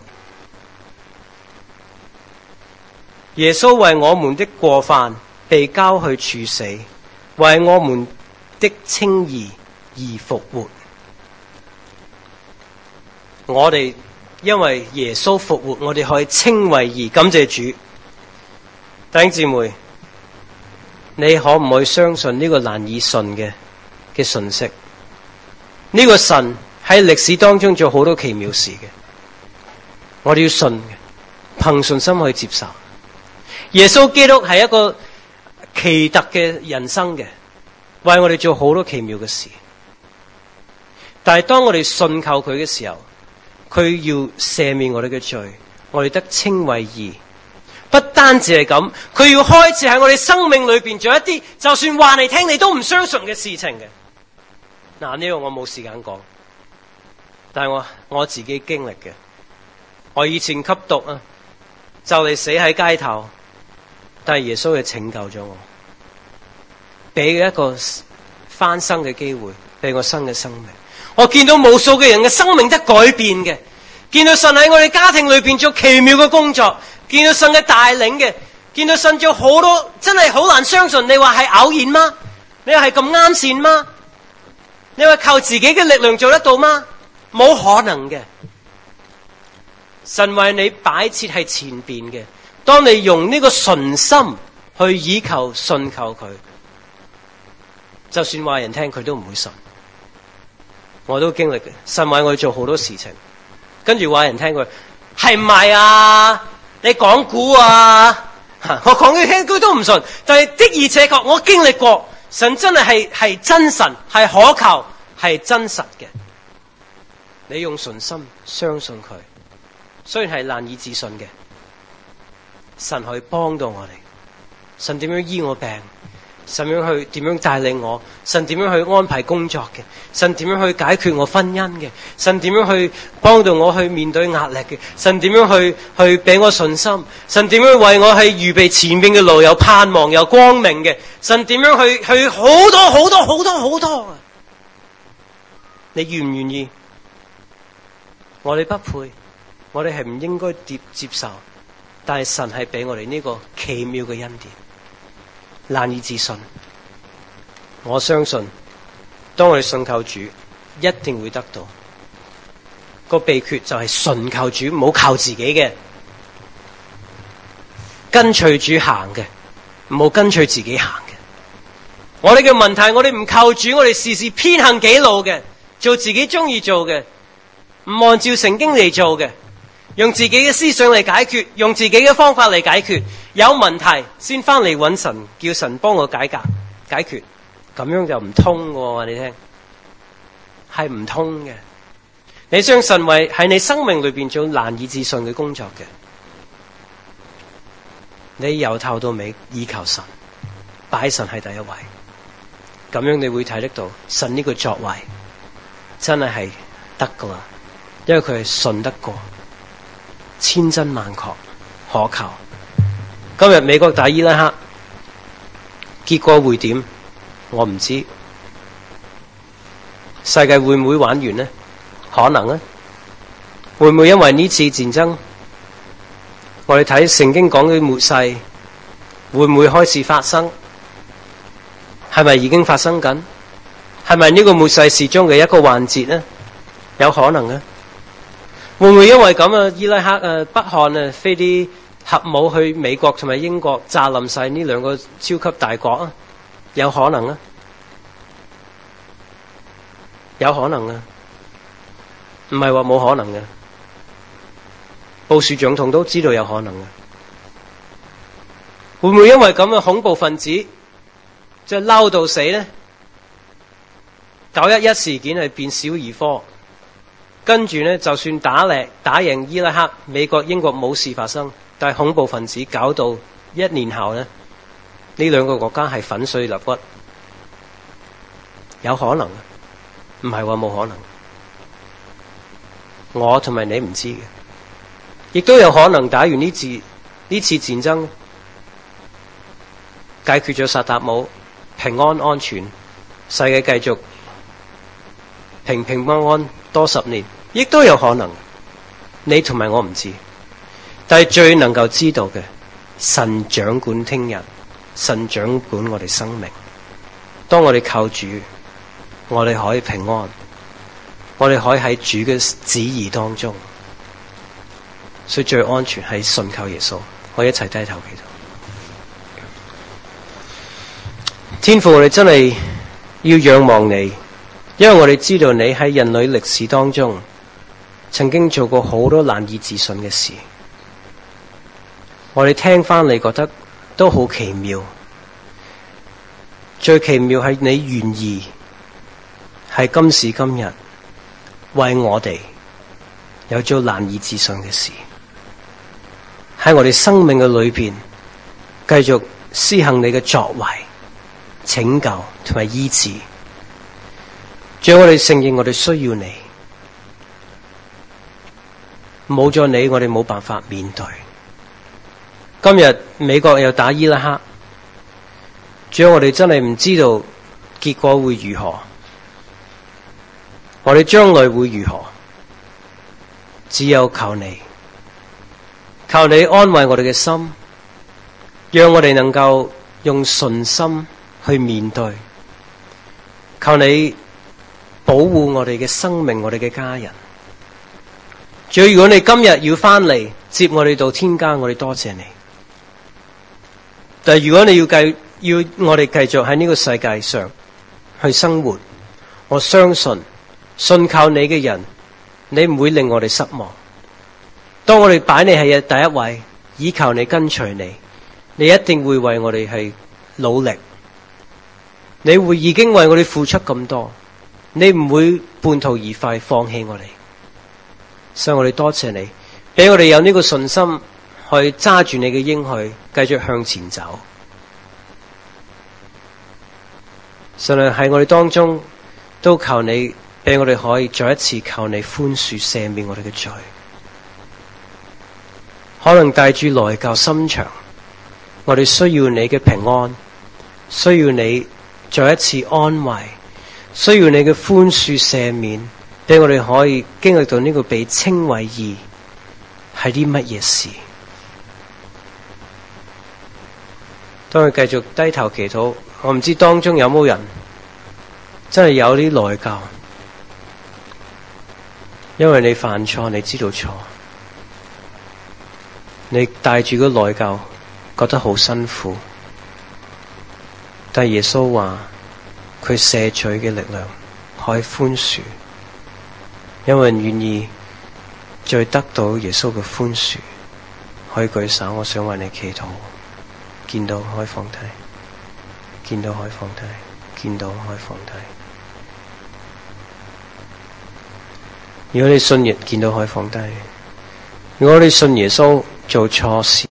耶穌為我們的過犯被交去處死，為我們的稱義而復活。我哋因為耶穌復活，我哋可以稱為義，感謝主。弟兄姊妹，你可唔可以相信呢個難以信嘅信息？呢個神喺歷史當中做好多奇妙事嘅，我哋要信嘅，憑信心去接受。耶穌基督係一個奇特嘅人生嘅，為我哋做好多奇妙嘅事。但係當我哋信靠佢嘅時候，佢要赦免我哋嘅罪，我哋得稱為義。不單止係咁，佢要開始喺我哋生命裏邊做一啲就算話嚟聽你都唔相信嘅事情嘅。嗱，呢個我冇時間講，但係我自己經歷嘅。我以前吸毒啊，就嚟死喺街頭，但係耶穌係拯救咗我，俾一個翻生嘅機會，俾我新嘅生命。我見到無數嘅人嘅生命得改變嘅，見到神喺我哋家庭裏邊做奇妙嘅工作，見到神嘅帶領嘅，見到神做好多，真係好難相信。你話係偶然嗎？你話係咁啱線嗎？你話靠自己嘅力量做得到嗎？冇可能嘅。神為你擺設喺前邊嘅，當你用呢個純心去倚靠信靠佢，就算話人聽佢都唔會信。我都經歷嘅，神為我做好多事情，跟住話人聽佢係唔係啊？你講古啊？我講佢聽佢都唔信，但係的而且確我經歷過，神真係真神，係可靠，係真實嘅。你用純心相信佢，雖然係難以置信嘅，神可以幫到我哋。神點樣醫我病？神點樣帶領我？神點樣去安排工作嘅？神點樣去解決我婚姻嘅？神點樣去幫到我去面對壓力嘅？神點樣去俾我信心？神點樣為我去預備前面嘅路有盼望有光明嘅？神點樣去好多好多好多好多啊！你願唔願意？我哋不配，我哋係唔應該接受，但係神係俾我哋呢個奇妙嘅恩典，難以置信。我相信當我哋信靠主，一定會得到。個秘訣就係信靠主，唔好靠自己嘅，跟隨主行嘅，唔好跟隨自己行嘅。我哋嘅問題，我哋唔靠主，我哋時時偏行己路嘅，做自己中意做嘅，唔按照聖經嚟做嘅，用自己嘅思想嚟解決，用自己嘅方法嚟解決。有問題先翻嚟揾神，叫神幫我解決，咁樣就唔通喎。你聽，係唔通嘅。你將神為喺你生命裏邊做難以置信嘅工作嘅，你由頭到尾依靠神，擺神喺第一位，咁樣你會睇得到神呢個作為真係得噶啦，因為佢係信得過，千真萬確，可靠。今日美國打伊拉克，結果會點？我唔知。世界會唔會玩完呢？可能啊。會唔會因為呢次戰爭，我哋睇聖經講嘅末世，會唔會開始發生？係咪已經發生緊？係咪呢個末世時中嘅一個環節呢？有可能啊。會唔會因為咁啊，伊拉克啊、北韓啊飛啲核武去美國同埋英國炸冧晒呢兩個超級大國啊？有可能啊，有可能啊，唔係話冇可能嘅。布殊總統都知道有可能嘅。會唔會因為咁嘅恐怖分子即係嬲到死呢？911事件係變小兒科，跟住呢，就算打贏伊拉克，美國英國冇事發生，但係恐怖分子搞到1年後呢，呢兩個國家係粉碎肋骨，有可能，唔係話冇可能。我同埋你唔知嘅，亦都有可能打完呢次戰爭，解決咗薩達姆， 平安安全，世界繼續平平安安多10年，亦都有可能。你同埋我唔知，但係最能夠知道嘅，神掌管聽日，神掌管我哋生命。當我哋靠主，我哋可以平安，我哋可以喺主嘅旨意當中，所以最安全係信靠耶穌。我哋一齊低頭祈禱。天父，我哋真係要仰望你，因為我哋知道你喺人類歷史當中曾經做過好多難以置信嘅事。我哋聽翻嚟覺得都好奇妙，最奇妙係你願意喺今時今日為我哋有做難以置信嘅事，喺我哋生命嘅裏邊繼續施行你嘅作為、拯救同埋醫治。最後我哋承認我哋需要你，冇咗你我哋冇辦法面對。今日美國又打伊拉克，最後我哋真係唔知道結果會如何，我哋將來會如何，只有靠你，靠你安慰我哋嘅心，讓我哋能夠用信心去面對，靠你保護我哋嘅生命，我哋嘅家人。最後如果你今日要翻嚟接我哋到天家，我哋多謝你。但係如果你要我哋繼續喺呢個世界上去生活，我相信信靠你嘅人，你唔會令我哋失望。當我哋擺你係第一位，依靠你跟隨你，你一定會為我哋係努力，你會已經為我哋付出咁多，你唔會半途而廢放棄我哋。所以我哋多謝你，俾我哋有呢個信心去揸住你嘅應許，繼續向前走。神啊，喺我哋當中都求你，俾我哋可以再一次求你寬恕赦免我哋嘅罪。可能帶住內疚心腸，我哋需要你嘅平安，需要你再一次安慰，需要你嘅寬恕赦免，俾我哋可以經歷到呢個被稱為義係啲乜嘢事。當佢繼續低頭祈禱，我唔知當中有冇人真係有啲內疚，因為你犯錯，你知道錯，你帶住個內疚，覺得好辛苦。但耶穌話佢赦罪嘅力量可以寬恕，因為人願意再得到耶穌嘅寬恕，可以舉手，我想為你祈禱。見到可以放低，見到可以放低，見到可以放低。如果你信耶，見到可以放低。如果你信耶穌做錯事，